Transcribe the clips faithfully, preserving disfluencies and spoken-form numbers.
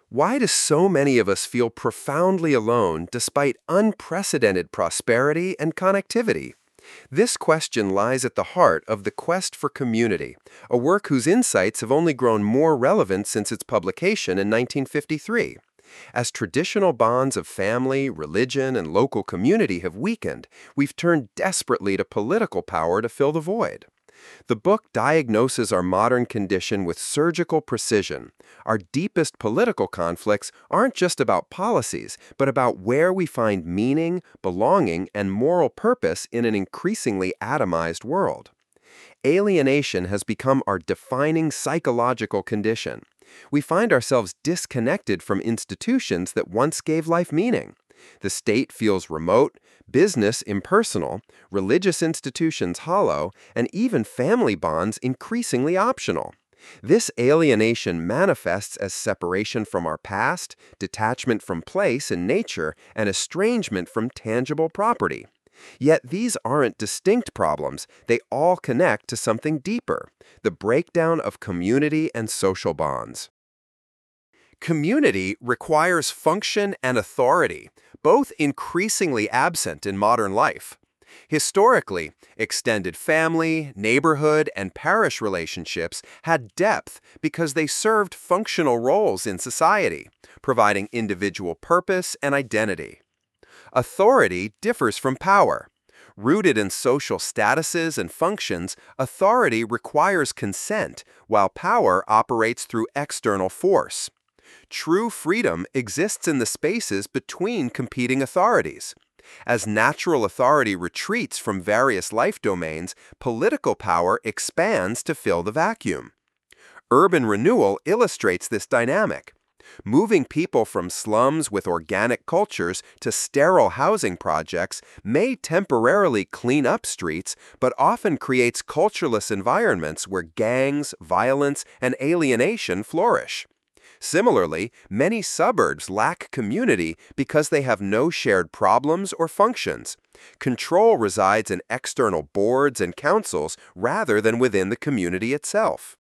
Why do so many of us feel profoundly alone despite unprecedented prosperity and connectivity? This question lies at the heart of The Quest for Community, a work whose insights have only grown more relevant since its publication in nineteen fifty-three. As traditional bonds of family, religion, and local community have weakened, we've turned desperately to political power to fill the void. The book diagnoses our modern condition with surgical precision. Our deepest political conflicts aren't just about policies, but about where we find meaning, belonging, and moral purpose in an increasingly atomized world. Alienation has become our defining psychological condition. We find ourselves disconnected from institutions that once gave life meaning. The state feels remote, business impersonal, religious institutions hollow, and even family bonds increasingly optional. This alienation manifests as separation from our past, detachment from place and nature, and estrangement from tangible property. Yet these aren't distinct problems, they all connect to something deeper: the breakdown of community and social bonds. Community requires function and authority, both increasingly absent in modern life. Historically, extended family, neighborhood, and parish relationships had depth because they served functional roles in society, providing individual purpose and identity. Authority differs from power. Rooted in social statuses and functions, authority requires consent, while power operates through external force. True freedom exists in the spaces between competing authorities. As natural authority retreats from various life domains, political power expands to fill the vacuum. Urban renewal illustrates this dynamic. Moving people from slums with organic cultures to sterile housing projects may temporarily clean up streets, but often creates cultureless environments where gangs, violence, and alienation flourish. Similarly, many suburbs lack community because they have no shared problems or functions. Control resides in external boards and councils rather than within the community itself.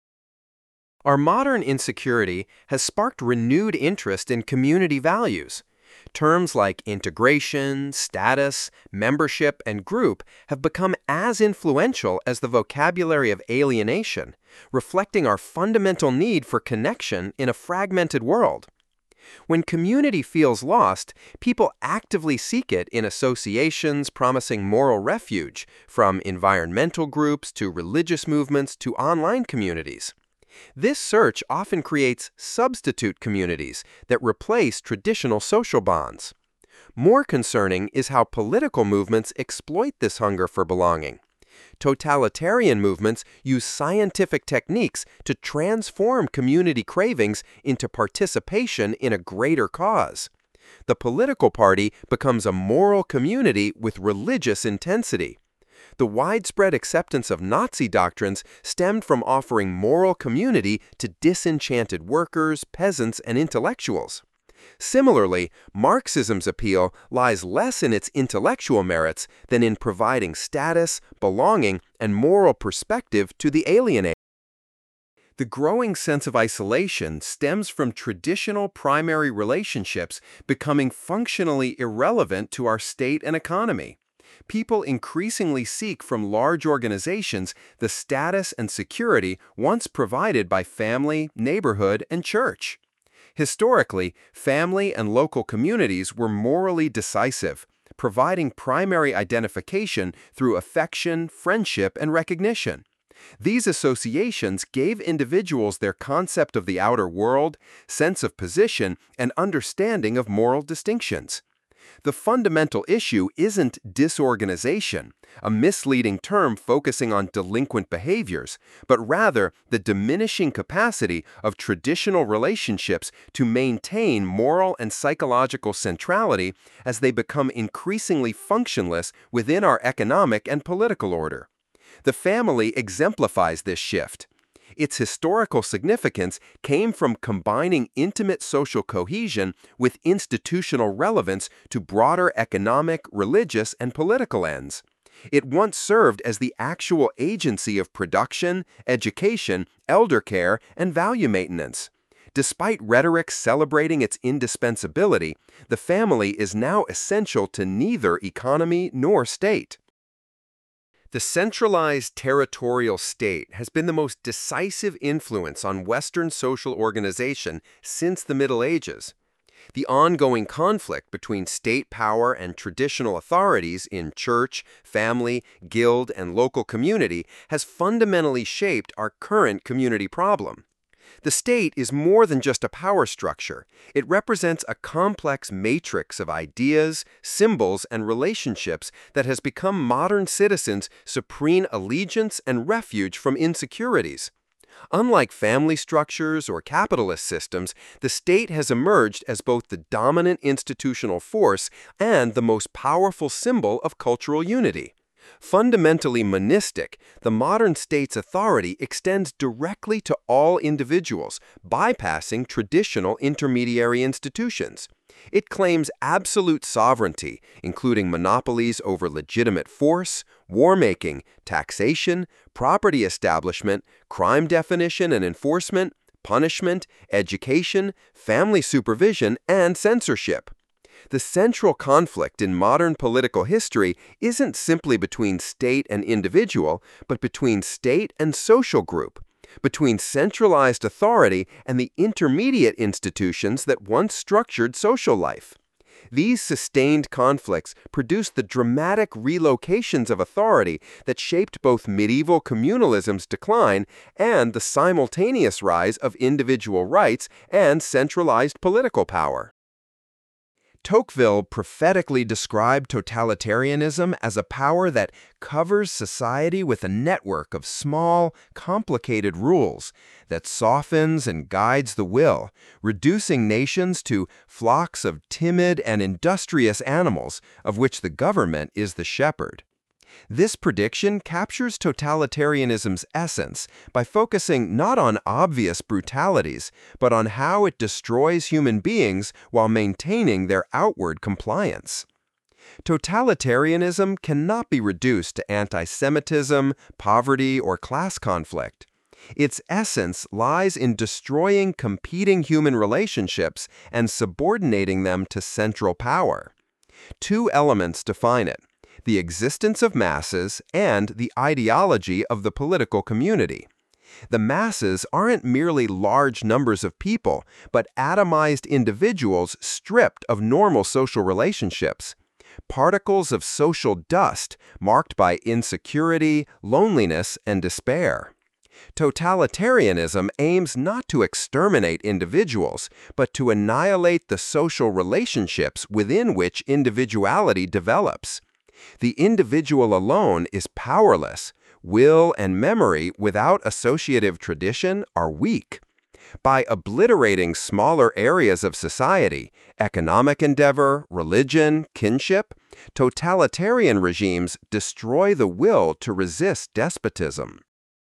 Our modern insecurity has sparked renewed interest in community values. Terms like integration, status, membership, and group have become as influential as the vocabulary of alienation, reflecting our fundamental need for connection in a fragmented world. When community feels lost, people actively seek it in associations promising moral refuge, from environmental groups to religious movements to online communities. This search often creates substitute communities that replace traditional social bonds. More concerning is how political movements exploit this hunger for belonging. Totalitarian movements use scientific techniques to transform community cravings into participation in a greater cause. The political party becomes a moral community with religious intensity. The widespread acceptance of Nazi doctrines stemmed from offering moral community to disenchanted workers, peasants, and intellectuals. Similarly, Marxism's appeal lies less in its intellectual merits than in providing status, belonging, and moral perspective to the alienated. The growing sense of isolation stems from traditional primary relationships becoming functionally irrelevant to our state and economy. People increasingly seek from large organizations the status and security once provided by family, neighborhood, and church. Historically, family and local communities were morally decisive, providing primary identification through affection, friendship, and recognition. These associations gave individuals their concept of the outer world, sense of position, and understanding of moral distinctions. The fundamental issue isn't disorganization, a misleading term focusing on delinquent behaviors, but rather the diminishing capacity of traditional relationships to maintain moral and psychological centrality as they become increasingly functionless within our economic and political order. The family exemplifies this shift. Its historical significance came from combining intimate social cohesion with institutional relevance to broader economic, religious, and political ends. It once served as the actual agency of production, education, elder care, and value maintenance. Despite rhetoric celebrating its indispensability, the family is now essential to neither economy nor state. The centralized territorial state has been the most decisive influence on Western social organization since the Middle Ages. The ongoing conflict between state power and traditional authorities in church, family, guild, and local community has fundamentally shaped our current community problem. The state is more than just a power structure. It represents a complex matrix of ideas, symbols, and relationships that has become modern citizens' supreme allegiance and refuge from insecurities. Unlike family structures or capitalist systems, the state has emerged as both the dominant institutional force and the most powerful symbol of cultural unity. Fundamentally monistic, the modern state's authority extends directly to all individuals, bypassing traditional intermediary institutions. It claims absolute sovereignty, including monopolies over legitimate force, war-making, taxation, property establishment, crime definition and enforcement, punishment, education, family supervision, and censorship. The central conflict in modern political history isn't simply between state and individual, but between state and social group, between centralized authority and the intermediate institutions that once structured social life. These sustained conflicts produced the dramatic relocations of authority that shaped both medieval communalism's decline and the simultaneous rise of individual rights and centralized political power. Tocqueville prophetically described totalitarianism as a power that covers society with a network of small, complicated rules that softens and guides the will, reducing nations to flocks of timid and industrious animals, of which the government is the shepherd. This prediction captures totalitarianism's essence by focusing not on obvious brutalities, but on how it destroys human beings while maintaining their outward compliance. Totalitarianism cannot be reduced to anti-Semitism, poverty, or class conflict. Its essence lies in destroying competing human relationships and subordinating them to central power. Two elements define it: the existence of masses and the ideology of the political community. The masses aren't merely large numbers of people, but atomized individuals stripped of normal social relationships. Particles of social dust marked by insecurity, loneliness, and despair. Totalitarianism aims not to exterminate individuals, but to annihilate the social relationships within which individuality develops. The individual alone is powerless. Will and memory without associative tradition are weak. By obliterating smaller areas of society, economic endeavor, religion, kinship, totalitarian regimes destroy the will to resist despotism.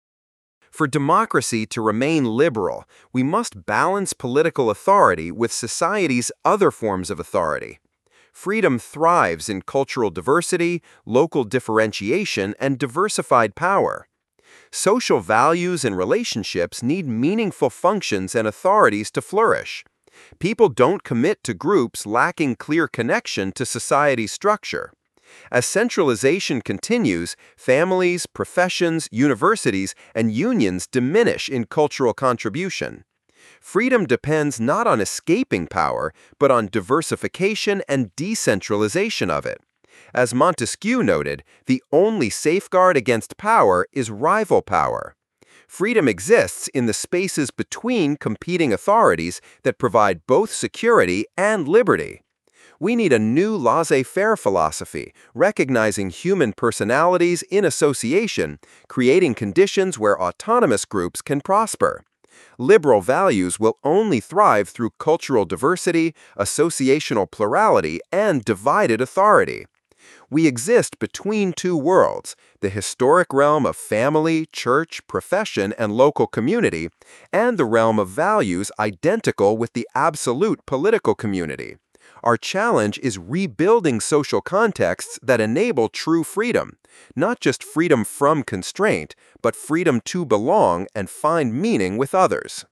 For democracy to remain liberal, we must balance political authority with society's other forms of authority. Freedom thrives in cultural diversity, local differentiation, and diversified power. Social values and relationships need meaningful functions and authorities to flourish. People don't commit to groups lacking clear connection to society's structure. As centralization continues, families, professions, universities, and unions diminish in cultural contribution. Freedom depends not on escaping power, but on diversification and decentralization of it. As Montesquieu noted, the only safeguard against power is rival power. Freedom exists in the spaces between competing authorities that provide both security and liberty. We need a new laissez-faire philosophy, recognizing human personalities in association, creating conditions where autonomous groups can prosper. Liberal values will only thrive through cultural diversity, associational plurality, and divided authority. We exist between two worlds, the historic realm of family, church, profession, and local community, and the realm of values identical with the absolute political community. Our challenge is rebuilding social contexts that enable true freedom, not just freedom from constraint, but freedom to belong and find meaning with others.